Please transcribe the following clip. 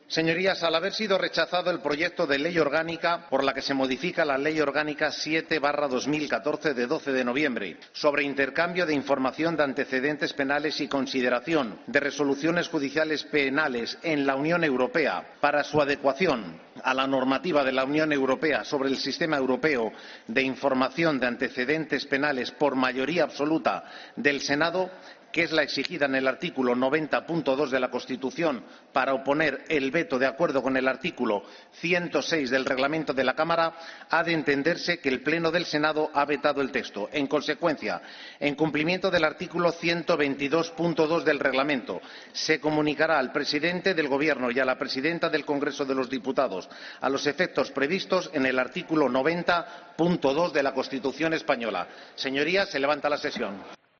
Señorías, al haber sido rechazado el proyecto de ley orgánica por la que se modifica la Ley Orgánica 7/2014 de 12 de noviembre sobre intercambio de información de antecedentes penales y consideración de resoluciones judiciales penales en la Unión Europea para su adecuación a la normativa de la Unión Europea sobre el Sistema Europeo de Información de Antecedentes Penales por mayoría absoluta del Senado, que es la exigida en el artículo 90, apartado 2 de la Constitución, para oponer el veto de acuerdo con el artículo 106 del Reglamento de la Cámara, ha de entenderse que el Pleno del Senado ha vetado el texto. En consecuencia, en cumplimiento del artículo 122, apartado 2 del Reglamento, se comunicará al Presidente del Gobierno y a la Presidenta del Congreso de los Diputados a los efectos previstos en el artículo 90, apartado 2 de la Constitución española. Señorías, se levanta la sesión.